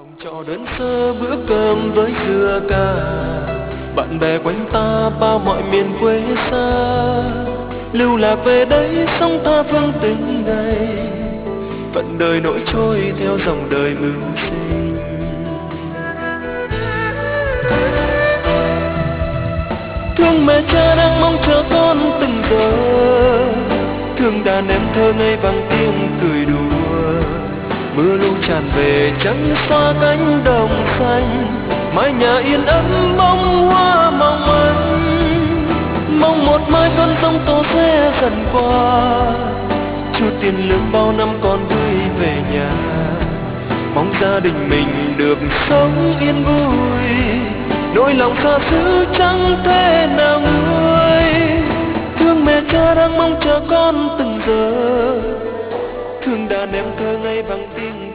Trò đơn sơ bữa cơm với dưa cà, bạn bè quanh ta bao mọi miền quê xa, lưu lạc về đây sống tha phương tình này, phận đời nổi trôi theo dòng đời mưu sinh. Thương mẹ cha đang mong chờ con từng giờ, thương đàn em thơ ngây vang tiếng cười đùa. Mưa lũ tràn về trắng xóa cánh đồng xanh, mái nhà yên ấm bông hoa mong manh. Mong một mai cơn giông tố sẽ dần qua, chút tiền lương bao năm còn gửi về nhà. Mong gia đình mình được sống yên vui, nỗi lòng xa xứ chẳng thể nào nguôi. Thương mẹ cha đang mong chờ con từng giờ, thương đàn em thơ ngây vang tiếng